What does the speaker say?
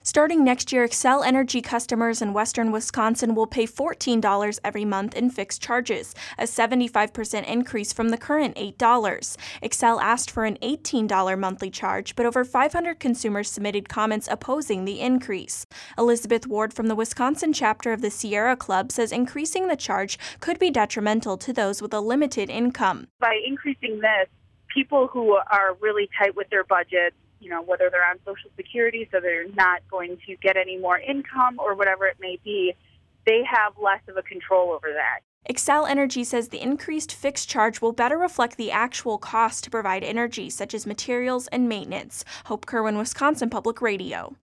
Starting next year, Xcel Energy customers in western Wisconsin will pay $14 every month in fixed charges, a 75% increase from the current $8. Xcel asked for an $18 monthly charge, but over 500 consumers submitted comments opposing the increase. Elizabeth Ward from the Wisconsin chapter of the Sierra Club says increasing the charge could be detrimental to those with a limited income. By increasing this, people who are really tight with their budgets, whether they're on Social Security, so they're not going to get any more income or whatever it may be, they have less of a control over that. Xcel Energy says the increased fixed charge will better reflect the actual cost to provide energy, such as materials and maintenance. Hope Kerwin, Wisconsin Public Radio.